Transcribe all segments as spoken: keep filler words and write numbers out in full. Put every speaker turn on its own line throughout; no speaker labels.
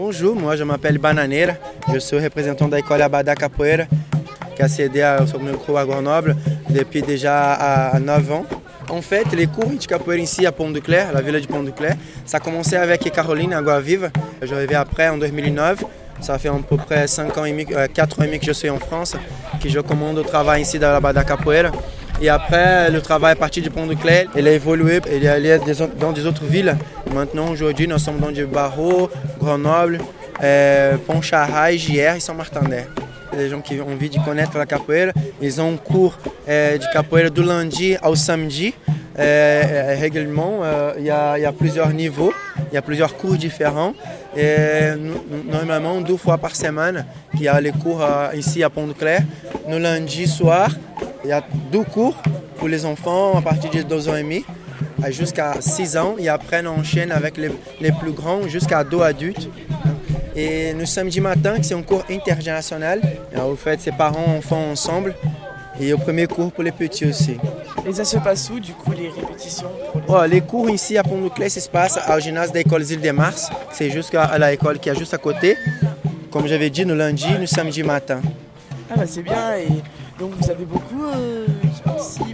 Bonjour, moi je m'appelle Bananeira, je suis représentant de l'école Abada Capoeira, qui a cédé au meu cours à Grenoble depuis déjà neuf ans. En fait, les cours de capoeira ici à Pont-de-Clair, la ville de Pont-de-Clair, ça a commencé avec Caroline à Guaviva. Je suis arrivé après en deux mille neuf. Ça fait à peu près cinq ans et demi, quatre ans et demi que je suis en France, que je commande le travail ici dans la Abada Capoeira. Et après, le travail à partir de Pont-de-Clair, il a évolué, il est allé dans des autres villes. Maintenant, aujourd'hui, nous sommes dans du Barreau, Grenoble, euh, Pontcharrat, Gier et Saint-Martin-d'Air. Les gens qui ont envie de connaître la capoeira, ils ont un cours euh, de capoeira du lundi au samedi. Euh, régulièrement, euh, il y a, il y a plusieurs niveaux, il y a plusieurs cours différents. Et normalement, deux fois par semaine, il y a les cours euh, ici à Pont-de-Clair. Le lundi soir, il y a deux cours pour les enfants à partir de deux ans et demi jusqu'à six ans. Et après, on enchaîne avec les, les plus grands jusqu'à deux adultes. Et le samedi matin, c'est un cours intergénérationnel. En fait, ses parents en font ensemble. Et au premier cours pour les petits aussi.
Et ça se passe où, du coup, les répétitions pour les...
Oh, les cours ici à Pont-de-Clair, ça se passe au gymnase de l'école Île de Mars. C'est juste à l'école qui est juste à côté. Comme j'avais dit, le lundi, le samedi matin.
Ah bah c'est bien. Et donc vous avez beaucoup euh, ici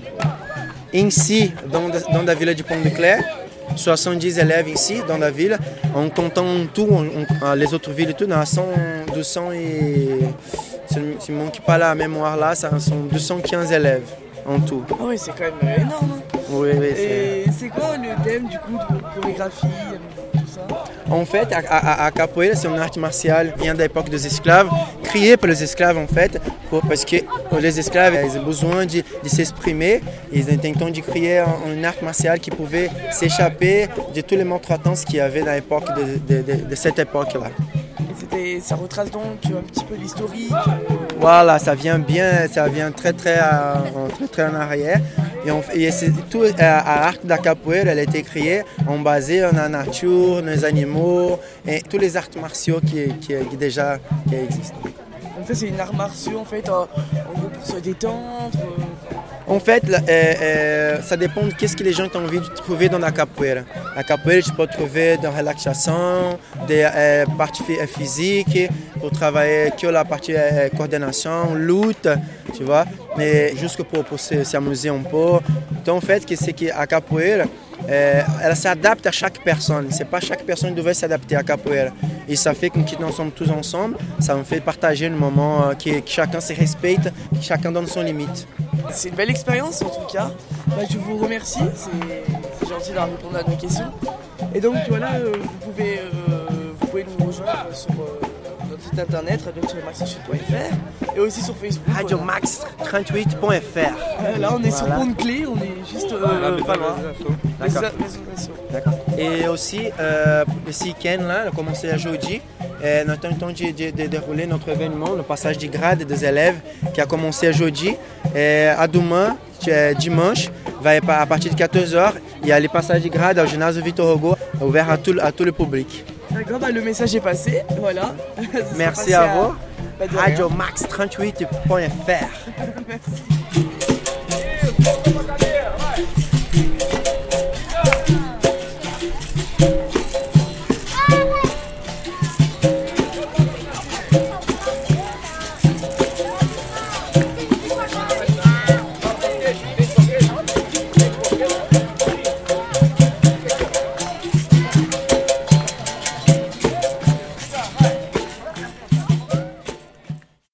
Ici, dans, dans la ville de Pont-de-Clair, soixante-dix élèves ici, dans la ville. En comptant tout, on, on, les autres villes, tout, dans cent, deux cents et... Si je ne manque pas la mémoire là, ça sont deux cent quinze élèves en tout.
Ah oui, c'est quand même énorme.
Oui, oui.
Et c'est quoi le thème du coup de chorégraphie, tout ça?
En fait, à, à, à capoeira, c'est une art martiale qui vient de l'époque des esclaves, créée par les esclaves en fait, pour, parce que les esclaves ils ont besoin de, de s'exprimer. Ils intentent de créer une art martiale qui pouvait s'échapper de tous les maltraitances qu'il y avait dans l'époque de, de, de, de cette époque-là.
Et ça retrace donc un petit peu l'historique.
Voilà, ça vient bien, ça vient très très, euh, très, très en arrière. Et, on, et c'est tout euh, à l'art de la capoeira, elle a été créée en basé dans la nature, dans les animaux et tous les arts martiaux qui, qui, qui déjà qui existent.
En fait, c'est une art martiaux en fait, en, en gros pour se détendre.
En fait, euh, euh, ça dépend de qu'est-ce que les gens ont envie de trouver dans la capoeira. La capoeira, tu peux trouver dans la relaxation, des euh, parties physiques, pour travailler que la partie euh, coordination, lutte, tu vois, mais juste pour, pour s'amuser un peu. Donc, en fait, c'est que a capoeira, euh, elle s'adapte à chaque personne. C'est pas chaque personne qui devrait s'adapter à capoeira. Et ça fait que nous sommes tous ensemble, ça nous fait partager le moment euh, que, que chacun se respecte, que chacun donne son limite.
C'est une belle expérience en tout cas. Bah, je vous remercie, c'est gentil d'avoir répondu à nos questions. Et donc voilà, euh, vous, pouvez, euh, vous pouvez nous rejoindre sur euh, notre site internet radio max trente-huit point f r et aussi sur Facebook.
radio max trente-huit point f r.
Euh, là on est voilà. Sur Pont-de-Clair, on est juste euh, pas loin.
D'accord. Et aussi, euh, ce week-end là, on a commencé à jeudi. Euh, nous tentons de, de, de dérouler notre événement, le passage de grade des élèves qui a commencé jeudi. Euh, à demain, dimanche, vai à partir de quatorze heures, il y a le passage de grade au ginásio Victor Hugo, ouvert à tout, à tout le public.
D'accord, bah, le message est passé, voilà.
Merci à vous. radio max trente-huit point f r.
Merci.